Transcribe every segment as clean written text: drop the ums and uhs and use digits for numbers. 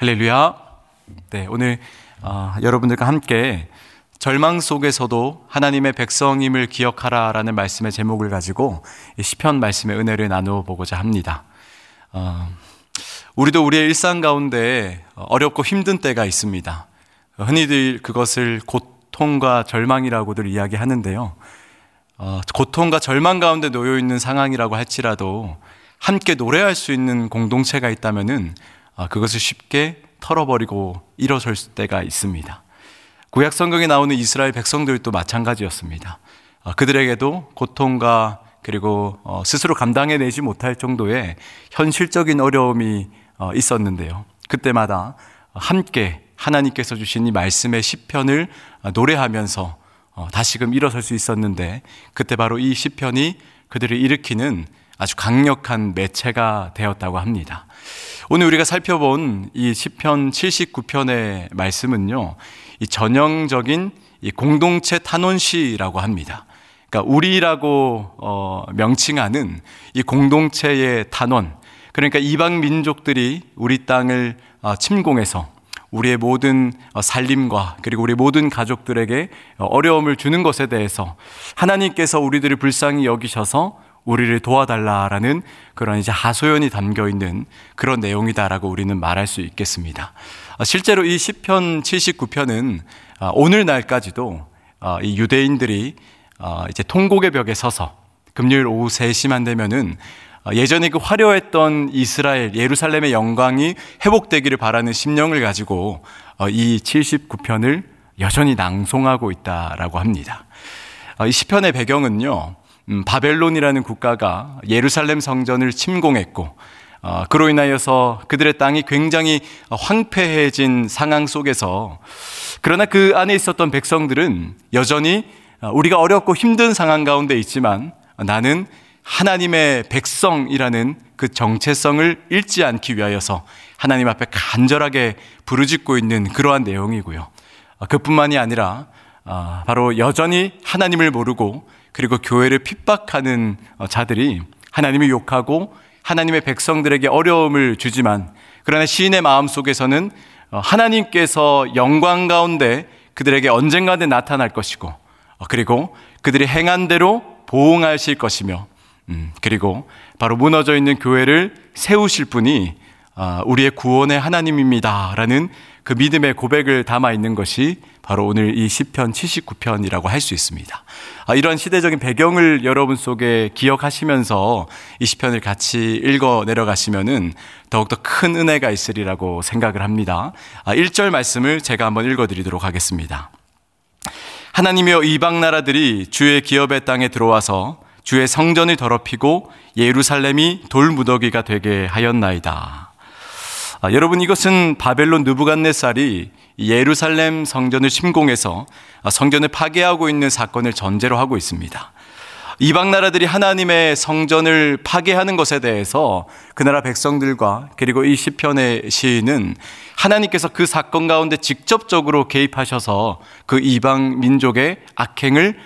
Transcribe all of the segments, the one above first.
할렐루야. 네, 오늘 여러분들과 함께 절망 속에서도 하나님의 백성임을 기억하라라는 말씀의 제목을 가지고 시편 말씀의 은혜를 나누어 보고자 합니다. 우리도 우리의 일상 가운데 어렵고 힘든 때가 있습니다. 흔히들 그것을 고통과 절망이라고들 이야기하는데요. 고통과 절망 가운데 놓여 있는 상황이라고 할지라도 함께 노래할 수 있는 공동체가 있다면은 그것을 쉽게 털어버리고 일어설 때가 있습니다. 구약 성경에 나오는 이스라엘 백성들도 마찬가지였습니다. 그들에게도 고통과 그리고 스스로 감당해내지 못할 정도의 현실적인 어려움이 있었는데요. 그때마다 함께 하나님께서 주신 이 말씀의 시편을 노래하면서 다시금 일어설 수 있었는데, 그때 바로 이 시편이 그들을 일으키는 아주 강력한 매체가 되었다고 합니다. 오늘 우리가 살펴본 이 시편 79편의 말씀은요, 이 전형적인 이 공동체 탄원시라고 합니다. 그러니까 우리라고 명칭하는 이 공동체의 탄원, 그러니까 이방 민족들이 우리 땅을 침공해서 우리의 모든 살림과 그리고 우리 모든 가족들에게 어려움을 주는 것에 대해서 하나님께서 우리들을 불쌍히 여기셔서 우리를 도와달라라는 그런 이제 하소연이 담겨 있는 그런 내용이다라고 우리는 말할 수 있겠습니다. 실제로 이 시편 79편은 오늘날까지도 이 유대인들이 이제 통곡의 벽에 서서 금요일 오후 3시만 되면은 예전에 그 화려했던 이스라엘 예루살렘의 영광이 회복되기를 바라는 심령을 가지고 이 79편을 여전히 낭송하고 있다라고 합니다. 이 시편의 배경은요, 바벨론이라는 국가가 예루살렘 성전을 침공했고 그로 인하여서 그들의 땅이 굉장히 황폐해진 상황 속에서, 그러나 그 안에 있었던 백성들은 여전히 우리가 어렵고 힘든 상황 가운데 있지만 나는 하나님의 백성이라는 그 정체성을 잃지 않기 위하여서 하나님 앞에 간절하게 부르짖고 있는 그러한 내용이고요. 그뿐만이 아니라 바로 여전히 하나님을 모르고 그리고 교회를 핍박하는 자들이 하나님을 욕하고 하나님의 백성들에게 어려움을 주지만, 그러나 시인의 마음속에서는 하나님께서 영광 가운데 그들에게 언젠가는 나타날 것이고 그리고 그들이 행한 대로 보응하실 것이며 그리고 바로 무너져 있는 교회를 세우실 분이 우리의 구원의 하나님입니다 라는 그 믿음의 고백을 담아 있는 것이 바로 오늘 이 시편 79편이라고 할 수 있습니다. 이런 시대적인 배경을 여러분 속에 기억하시면서 이 시편을 같이 읽어 내려가시면은 더욱더 큰 은혜가 있으리라고 생각을 합니다. 1절 말씀을 제가 한번 읽어 드리도록 하겠습니다. 하나님이여, 이방 나라들이 주의 기업의 땅에 들어와서 주의 성전을 더럽히고 예루살렘이 돌무더기가 되게 하였나이다. 여러분, 이것은 바벨론 느부갓네살이 예루살렘 성전을 침공해서 성전을 파괴하고 있는 사건을 전제로 하고 있습니다. 이방 나라들이 하나님의 성전을 파괴하는 것에 대해서 그 나라 백성들과 그리고 이 시편의 시인은 하나님께서 그 사건 가운데 직접적으로 개입하셔서 그 이방 민족의 악행을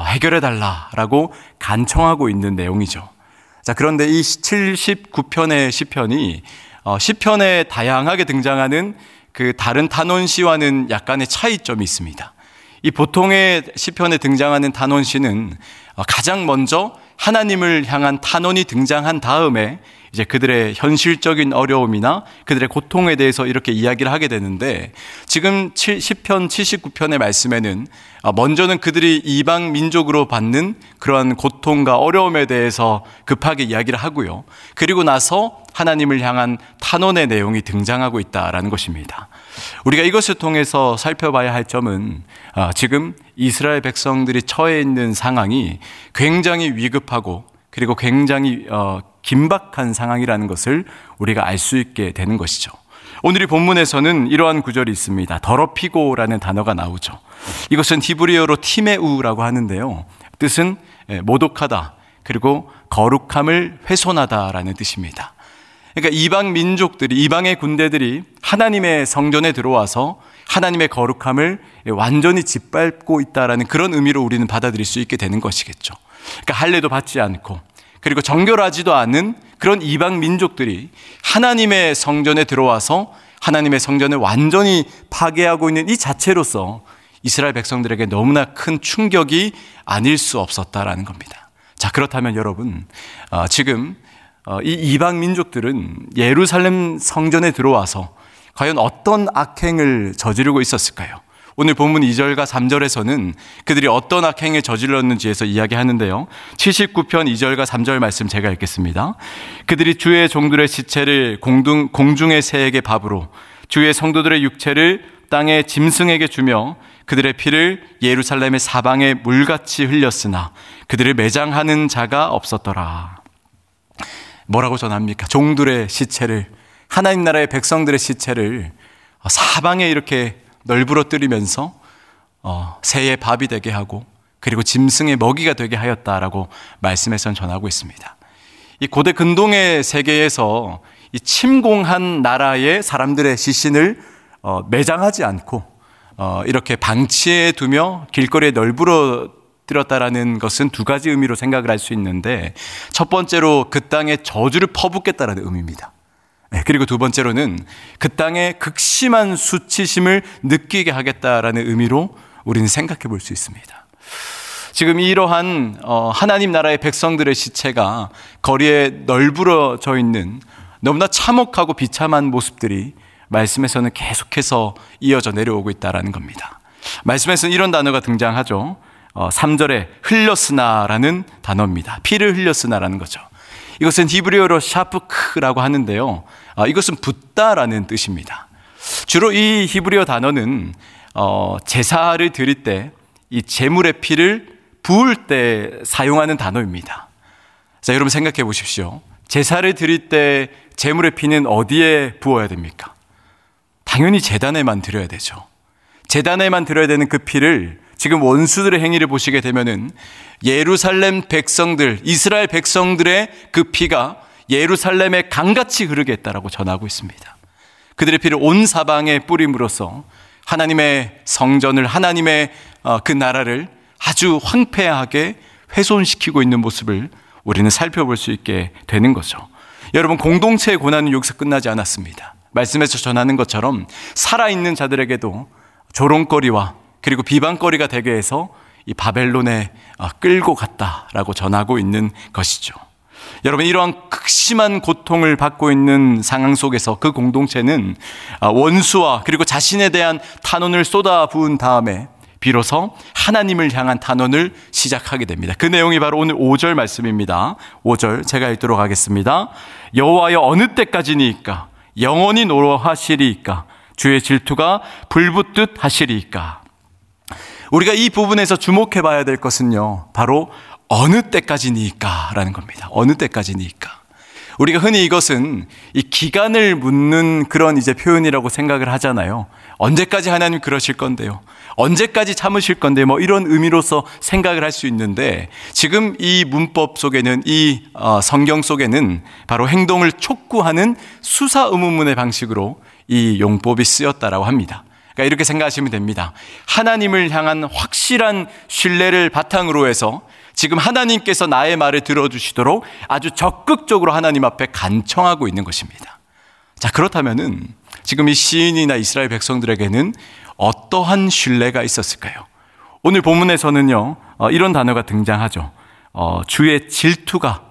해결해달라라고 간청하고 있는 내용이죠. 자, 그런데 이 79편의 시편이 시편에 다양하게 등장하는 그 다른 단원시와는 약간의 차이점이 있습니다. 이 보통의 시편에 등장하는 단원시는 가장 먼저 하나님을 향한 탄원이 등장한 다음에 이제 그들의 현실적인 어려움이나 그들의 고통에 대해서 이렇게 이야기를 하게 되는데, 지금 시편 79편의 말씀에는 먼저는 그들이 이방 민족으로 받는 그러한 고통과 어려움에 대해서 급하게 이야기를 하고요. 그리고 나서 하나님을 향한 탄원의 내용이 등장하고 있다라는 것입니다. 우리가 이것을 통해서 살펴봐야 할 점은 지금 이스라엘 백성들이 처해 있는 상황이 굉장히 위급하고 그리고 굉장히 긴박한 상황이라는 것을 우리가 알 수 있게 되는 것이죠. 오늘 이 본문에서는 이러한 구절이 있습니다. 더럽히고라는 단어가 나오죠. 이것은 히브리어로 티메우라고 하는데요, 뜻은 모독하다 그리고 거룩함을 훼손하다라는 뜻입니다. 그러니까 이방 민족들이, 이방의 군대들이 하나님의 성전에 들어와서 하나님의 거룩함을 완전히 짓밟고 있다라는 그런 의미로 우리는 받아들일 수 있게 되는 것이겠죠. 그러니까 할례도 받지 않고 그리고 정결하지도 않은 그런 이방 민족들이 하나님의 성전에 들어와서 하나님의 성전을 완전히 파괴하고 있는 이 자체로서 이스라엘 백성들에게 너무나 큰 충격이 아닐 수 없었다라는 겁니다. 자, 그렇다면 여러분, 지금 이 이방 민족들은 예루살렘 성전에 들어와서 과연 어떤 악행을 저지르고 있었을까요? 오늘 본문 2절과 3절에서는 그들이 어떤 악행을 저질렀는지에서 이야기하는데요. 79편 2절과 3절 말씀 제가 읽겠습니다. 그들이 주의 종들의 시체를 공중의 새에게 밥으로, 주의 성도들의 육체를 땅의 짐승에게 주며 그들의 피를 예루살렘의 사방에 물같이 흘렸으나 그들을 매장하는 자가 없었더라. 뭐라고 전합니까? 종들의 시체를, 하나님 나라의 백성들의 시체를 사방에 이렇게 널브러뜨리면서 새의 밥이 되게 하고 그리고 짐승의 먹이가 되게 하였다라고 말씀에선 전하고 있습니다. 이 고대 근동의 세계에서 이 침공한 나라의 사람들의 시신을 매장하지 않고 이렇게 방치해 두며 길거리에 널브러뜨렸다라는 것은 두 가지 의미로 생각을 할 수 있는데, 첫 번째로 그 땅에 저주를 퍼붓겠다라는 의미입니다. 그리고 두 번째로는 그 땅에 극심한 수치심을 느끼게 하겠다라는 의미로 우리는 생각해 볼 수 있습니다. 지금 이러한 하나님 나라의 백성들의 시체가 거리에 널브러져 있는 너무나 참혹하고 비참한 모습들이 말씀에서는 계속해서 이어져 내려오고 있다는 겁니다. 말씀에서는 이런 단어가 등장하죠. 3절에 흘렸으나라는 단어입니다. 피를 흘렸으나라는 거죠. 이것은 히브리어로 샤프크라고 하는데요. 이것은 붓다라는 뜻입니다. 주로 이 히브리어 단어는 제사를 드릴 때 이 제물의 피를 부을 때 사용하는 단어입니다. 자, 여러분 생각해 보십시오. 제사를 드릴 때 제물의 피는 어디에 부어야 됩니까? 당연히 제단에만 드려야 되죠. 제단에만 드려야 되는 그 피를 지금 원수들의 행위를 보시게 되면은 예루살렘 백성들, 이스라엘 백성들의 그 피가 예루살렘에 강같이 흐르겠다라고 전하고 있습니다. 그들의 피를 온 사방에 뿌림으로써 하나님의 성전을, 하나님의 그 나라를 아주 황폐하게 훼손시키고 있는 모습을 우리는 살펴볼 수 있게 되는 거죠. 여러분, 공동체의 고난은 여기서 끝나지 않았습니다. 말씀에서 전하는 것처럼 살아있는 자들에게도 조롱거리와 그리고 비방거리가 되게 해서 이 바벨론에 끌고 갔다라고 전하고 있는 것이죠. 여러분, 이러한 극심한 고통을 받고 있는 상황 속에서 그 공동체는 원수와 그리고 자신에 대한 탄원을 쏟아부은 다음에 비로소 하나님을 향한 탄원을 시작하게 됩니다. 그 내용이 바로 오늘 5절 말씀입니다. 5절 제가 읽도록 하겠습니다. 여호와여, 어느 때까지니까? 영원히 노하시리이까? 주의 질투가 불붙듯 하시리이까? 우리가 이 부분에서 주목해 봐야 될 것은요, 바로 어느 때까지니까 라는 겁니다. 어느 때까지니까. 우리가 흔히 이것은 이 기간을 묻는 그런 이제 표현이라고 생각을 하잖아요. 언제까지 하나님 그러실 건데요? 언제까지 참으실 건데요? 뭐 이런 의미로서 생각을 할 수 있는데, 지금 이 문법 속에는, 이 성경 속에는 바로 행동을 촉구하는 수사 의문문의 방식으로 이 용법이 쓰였다라고 합니다. 그러니까 이렇게 생각하시면 됩니다. 하나님을 향한 확실한 신뢰를 바탕으로 해서 지금 하나님께서 나의 말을 들어주시도록 아주 적극적으로 하나님 앞에 간청하고 있는 것입니다. 자, 그렇다면은 지금 이 시인이나 이스라엘 백성들에게는 어떠한 신뢰가 있었을까요? 오늘 본문에서는요, 이런 단어가 등장하죠. 주의 질투가.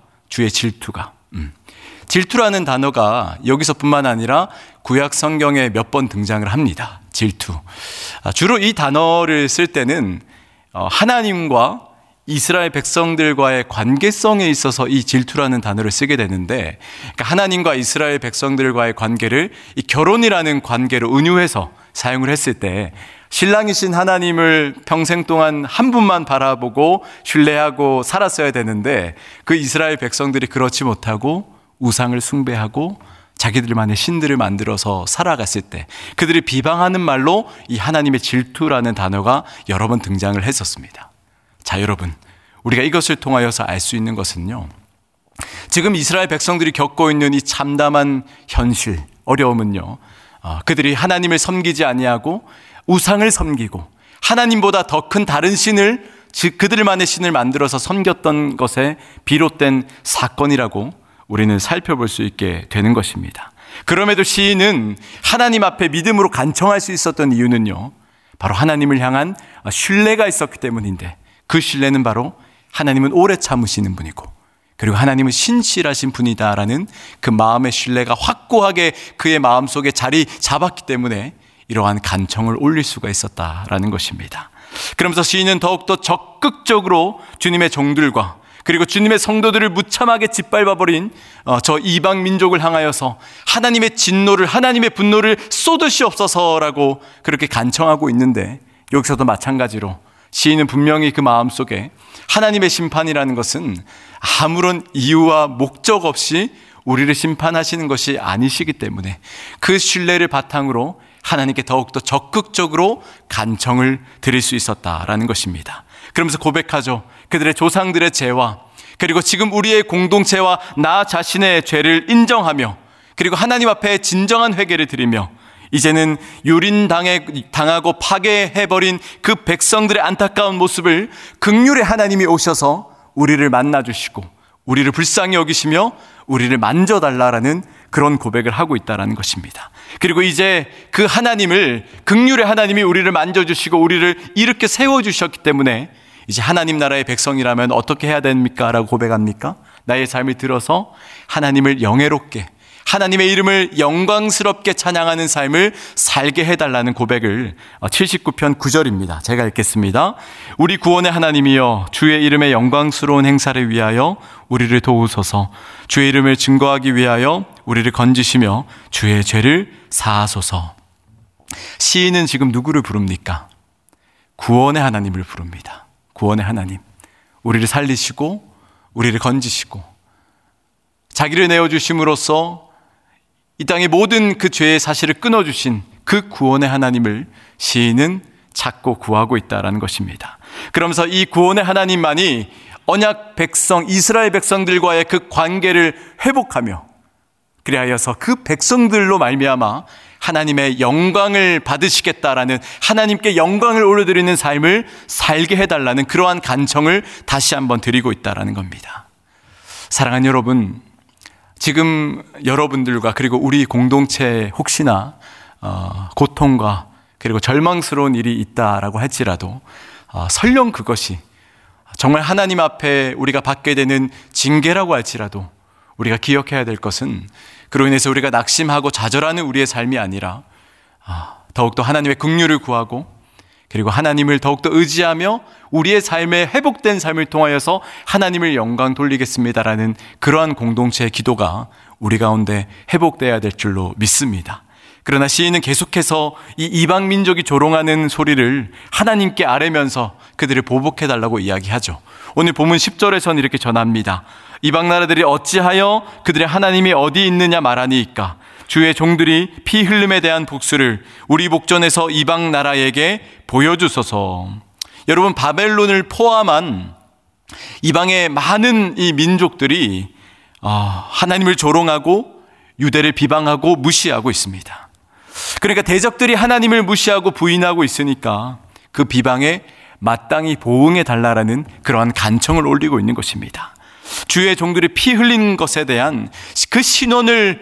질투라는 단어가 여기서뿐만 아니라 구약 성경에 몇 번 등장을 합니다. 질투. 주로 이 단어를 쓸 때는 하나님과 이스라엘 백성들과의 관계성에 있어서 이 질투라는 단어를 쓰게 되는데, 그러니까 하나님과 이스라엘 백성들과의 관계를 이 결혼이라는 관계로 은유해서 사용을 했을 때, 신랑이신 하나님을 평생 동안 한 분만 바라보고 신뢰하고 살았어야 되는데, 그 이스라엘 백성들이 그렇지 못하고 우상을 숭배하고 자기들만의 신들을 만들어서 살아갔을 때 그들이 비방하는 말로 이 하나님의 질투라는 단어가 여러 번 등장을 했었습니다. 자, 여러분, 우리가 이것을 통하여서 알 수 있는 것은요, 지금 이스라엘 백성들이 겪고 있는 이 참담한 현실, 어려움은요, 그들이 하나님을 섬기지 아니하고 우상을 섬기고 하나님보다 더 큰 다른 신을, 즉 그들만의 신을 만들어서 섬겼던 것에 비롯된 사건이라고 우리는 살펴볼 수 있게 되는 것입니다. 그럼에도 시인은 하나님 앞에 믿음으로 간청할 수 있었던 이유는요, 바로 하나님을 향한 신뢰가 있었기 때문인데, 그 신뢰는 바로 하나님은 오래 참으시는 분이고, 그리고 하나님은 신실하신 분이다라는 그 마음의 신뢰가 확고하게 그의 마음속에 자리 잡았기 때문에 이러한 간청을 올릴 수가 있었다라는 것입니다. 그러면서 시인은 더욱더 적극적으로 주님의 종들과 그리고 주님의 성도들을 무참하게 짓밟아버린 저 이방 민족을 향하여서 하나님의 진노를, 하나님의 분노를 쏟으시옵소서라고 그렇게 간청하고 있는데, 여기서도 마찬가지로 시인은 분명히 그 마음속에 하나님의 심판이라는 것은 아무런 이유와 목적 없이 우리를 심판하시는 것이 아니시기 때문에 그 신뢰를 바탕으로 하나님께 더욱더 적극적으로 간청을 드릴 수 있었다라는 것입니다. 그러면서 고백하죠. 그들의 조상들의 죄와 그리고 지금 우리의 공동체와 나 자신의 죄를 인정하며, 그리고 하나님 앞에 진정한 회개를 드리며, 이제는 유린당하고 파괴해버린 그 백성들의 안타까운 모습을 긍휼의 하나님이 오셔서 우리를 만나주시고 우리를 불쌍히 여기시며 우리를 만져달라라는 그런 고백을 하고 있다는 것입니다. 그리고 이제 그 하나님을, 긍휼의 하나님이 우리를 만져주시고 우리를 이렇게 세워주셨기 때문에 이제 하나님 나라의 백성이라면 어떻게 해야 됩니까? 라고 고백합니까? 나의 삶을 들어서 하나님을 영예롭게, 하나님의 이름을 영광스럽게 찬양하는 삶을 살게 해달라는 고백을 79편 9절입니다. 제가 읽겠습니다. 우리 구원의 하나님이여, 주의 이름의 영광스러운 행사를 위하여 우리를 도우소서. 주의 이름을 증거하기 위하여 우리를 건지시며 주의 죄를 사하소서. 시인은 지금 누구를 부릅니까? 구원의 하나님을 부릅니다. 구원의 하나님, 우리를 살리시고 우리를 건지시고 자기를 내어주심으로써 이 땅의 모든 그 죄의 사실을 끊어주신 그 구원의 하나님을 시인은 찾고 구하고 있다는 것입니다. 그러면서 이 구원의 하나님만이 언약 백성, 이스라엘 백성들과의 그 관계를 회복하며, 그리하여서 그 백성들로 말미암아 하나님의 영광을 받으시겠다라는, 하나님께 영광을 올려드리는 삶을 살게 해달라는 그러한 간청을 다시 한번 드리고 있다는 겁니다. 사랑하는 여러분, 지금 여러분들과 그리고 우리 공동체에 혹시나 고통과 그리고 절망스러운 일이 있다라고 할지라도 설령 그것이 정말 하나님 앞에 우리가 받게 되는 징계라고 할지라도 우리가 기억해야 될 것은, 그로 인해서 우리가 낙심하고 좌절하는 우리의 삶이 아니라 더욱더 하나님의 긍휼을 구하고 그리고 하나님을 더욱더 의지하며 우리의 삶에 회복된 삶을 통하여서 하나님을 영광 돌리겠습니다라는 그러한 공동체의 기도가 우리 가운데 회복되어야 될 줄로 믿습니다. 그러나 시인은 계속해서 이 이방 민족이 조롱하는 소리를 하나님께 아뢰면서 그들을 보복해달라고 이야기하죠. 오늘 본문 10절에서는 이렇게 전합니다. 이방 나라들이 어찌하여 그들의 하나님이 어디 있느냐 말하니이까. 주의 종들이 피 흘림에 대한 복수를 우리 목전에서 이방 나라에게 보여주소서. 여러분, 바벨론을 포함한 이방의 많은 이 민족들이 하나님을 조롱하고 유대를 비방하고 무시하고 있습니다. 그러니까 대적들이 하나님을 무시하고 부인하고 있으니까 그 비방에 마땅히 보응해 달라라는 그러한 간청을 올리고 있는 것입니다. 주의 종들이 피 흘린 것에 대한 그 신원을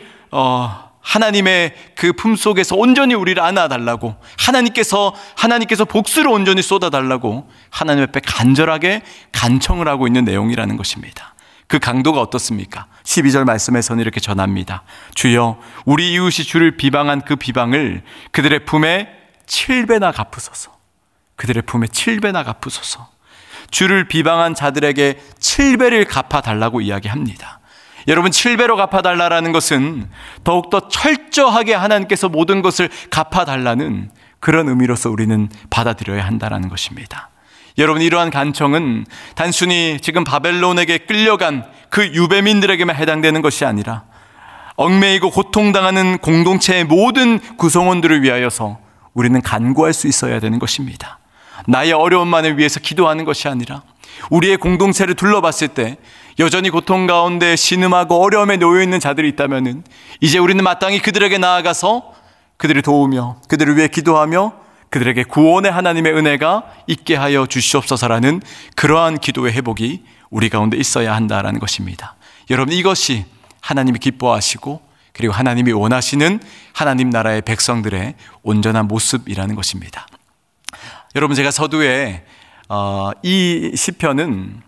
하나님의 그 품속에서 온전히 우리를 안아달라고, 하나님께서 복수를 온전히 쏟아달라고 하나님 앞에 간절하게 간청을 하고 있는 내용이라는 것입니다. 그 강도가 어떻습니까? 12절 말씀에서는 이렇게 전합니다. 주여, 우리 이웃이 주를 비방한 그 비방을 그들의 품에 7배나 갚으소서. 그들의 품에 7배나 갚으소서. 주를 비방한 자들에게 7배를 갚아달라고 이야기합니다. 여러분, 7배로 갚아달라는 것은 더욱더 철저하게 하나님께서 모든 것을 갚아달라는 그런 의미로서 우리는 받아들여야 한다는 것입니다. 여러분, 이러한 간청은 단순히 지금 바벨론에게 끌려간 그 유배민들에게만 해당되는 것이 아니라 얽매이고 고통당하는 공동체의 모든 구성원들을 위하여서 우리는 간구할 수 있어야 되는 것입니다. 나의 어려움만을 위해서 기도하는 것이 아니라 우리의 공동체를 둘러봤을 때 여전히 고통 가운데 신음하고 어려움에 놓여 있는 자들이 있다면은 이제 우리는 마땅히 그들에게 나아가서 그들을 도우며 그들을 위해 기도하며 그들에게 구원의 하나님의 은혜가 있게 하여 주시옵소서라는 그러한 기도의 회복이 우리 가운데 있어야 한다라는 것입니다. 여러분, 이것이 하나님이 기뻐하시고 그리고 하나님이 원하시는 하나님 나라의 백성들의 온전한 모습이라는 것입니다. 여러분, 제가 서두에 이 시편은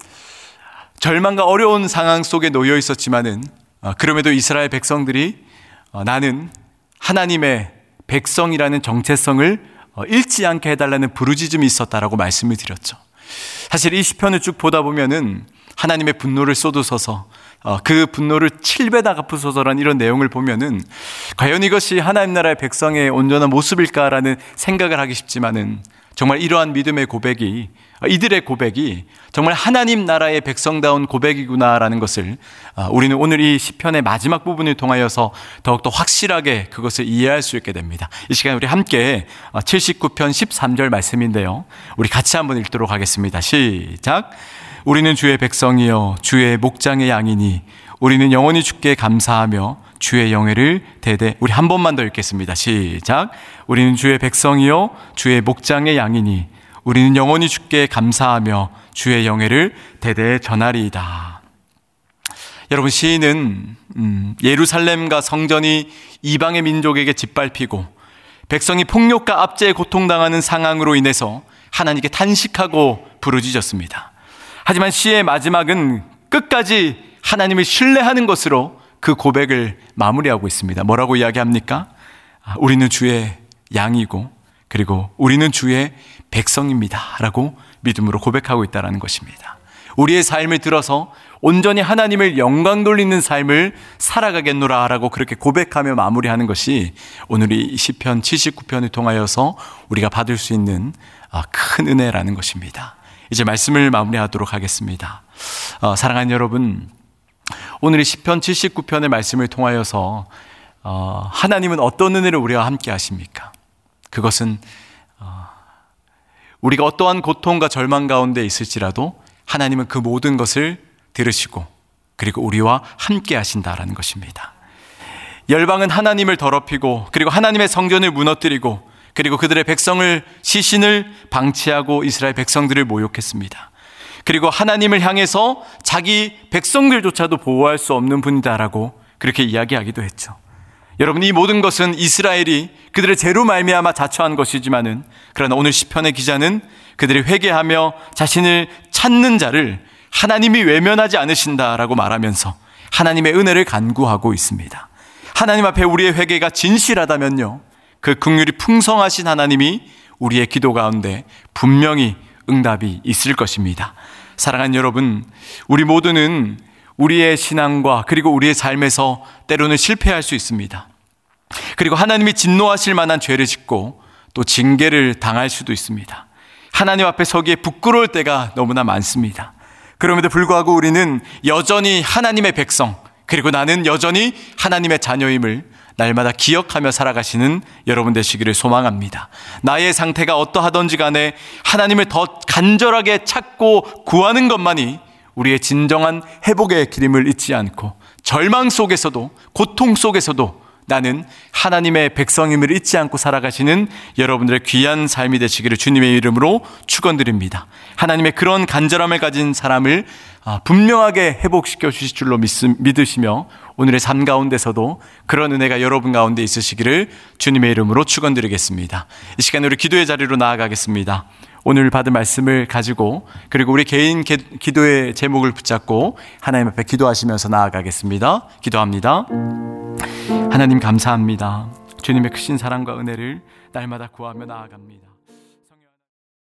절망과 어려운 상황 속에 놓여 있었지만은 그럼에도 이스라엘 백성들이 나는 하나님의 백성이라는 정체성을 잃지 않게 해달라는 부르짖음이 있었다라고 말씀을 드렸죠. 사실 이 시편을 쭉 보다 보면은 하나님의 분노를 쏟으셔서 그 분노를 7배나 갚으소서라는 이런 내용을 보면은 과연 이것이 하나님 나라의 백성의 온전한 모습일까라는 생각을 하기 쉽지만은 정말 이러한 믿음의 고백이, 이들의 고백이 정말 하나님 나라의 백성다운 고백이구나라는 것을 우리는 오늘 이 시편의 마지막 부분을 통하여서 더욱더 확실하게 그것을 이해할 수 있게 됩니다. 이 시간에 우리 함께 79편 13절 말씀인데요, 우리 같이 한번 읽도록 하겠습니다. 시작. 우리는 주의 백성이여 주의 목장의 양이니 우리는 영원히 주께 감사하며 주의 영예를 대대. 우리 한 번만 더 읽겠습니다. 시작. 우리는 주의 백성이요 주의 목장의 양이니 우리는 영원히 주께 감사하며 주의 영예를 대대 전하리이다. 여러분, 시인은 예루살렘과 성전이 이방의 민족에게 짓밟히고 백성이 폭력과 압제에 고통당하는 상황으로 인해서 하나님께 탄식하고 부르짖었습니다. 하지만 시의 마지막은 끝까지 하나님을 신뢰하는 것으로 그 고백을 마무리하고 있습니다. 뭐라고 이야기합니까? 우리는 주의 양이고 그리고 우리는 주의 백성입니다 라고 믿음으로 고백하고 있다는 것입니다. 우리의 삶을 들어서 온전히 하나님을 영광 돌리는 삶을 살아가겠노라 라고 그렇게 고백하며 마무리하는 것이 오늘 이 시편 79편을 통하여서 우리가 받을 수 있는 큰 은혜라는 것입니다. 이제 말씀을 마무리하도록 하겠습니다. 사랑하는 여러분, 오늘 이 시편 79편의 말씀을 통하여서 하나님은 어떤 은혜를 우리와 함께 하십니까? 그것은 우리가 어떠한 고통과 절망 가운데 있을지라도 하나님은 그 모든 것을 들으시고 그리고 우리와 함께 하신다라는 것입니다. 열방은 하나님을 더럽히고 그리고 하나님의 성전을 무너뜨리고 그리고 그들의 백성을, 시신을 방치하고 이스라엘 백성들을 모욕했습니다. 그리고 하나님을 향해서 자기 백성들조차도 보호할 수 없는 분이다라고 그렇게 이야기하기도 했죠. 여러분, 이 모든 것은 이스라엘이 그들의 죄로 말미암아 자초한 것이지만은, 그러나 오늘 시편의 기자는 그들이 회개하며 자신을 찾는 자를 하나님이 외면하지 않으신다라고 말하면서 하나님의 은혜를 간구하고 있습니다. 하나님 앞에 우리의 회개가 진실하다면요, 그 긍휼이 풍성하신 하나님이 우리의 기도 가운데 분명히 응답이 있을 것입니다. 사랑하는 여러분, 우리 모두는 우리의 신앙과 그리고 우리의 삶에서 때로는 실패할 수 있습니다. 그리고 하나님이 진노하실 만한 죄를 짓고 또 징계를 당할 수도 있습니다. 하나님 앞에 서기에 부끄러울 때가 너무나 많습니다. 그럼에도 불구하고 우리는 여전히 하나님의 백성, 그리고 나는 여전히 하나님의 자녀임을 날마다 기억하며 살아가시는 여러분 되시기를 소망합니다. 나의 상태가 어떠하든지 간에 하나님을 더 간절하게 찾고 구하는 것만이 우리의 진정한 회복의 기림을 잊지 않고 절망 속에서도 고통 속에서도 나는 하나님의 백성임을 잊지 않고 살아가시는 여러분들의 귀한 삶이 되시기를 주님의 이름으로 축원드립니다. 하나님의 그런 간절함을 가진 사람을 분명하게 회복시켜 주실 줄로 믿으시며 오늘의 삶 가운데서도 그런 은혜가 여러분 가운데 있으시기를 주님의 이름으로 축원드리겠습니다. 이 시간에 우리 기도의 자리로 나아가겠습니다. 오늘 받은 말씀을 가지고 그리고 우리 개인 기도의 제목을 붙잡고 하나님 앞에 기도하시면서 나아가겠습니다. 기도합니다. 하나님 감사합니다. 주님의 크신 사랑과 은혜를 날마다 구하며 나아갑니다.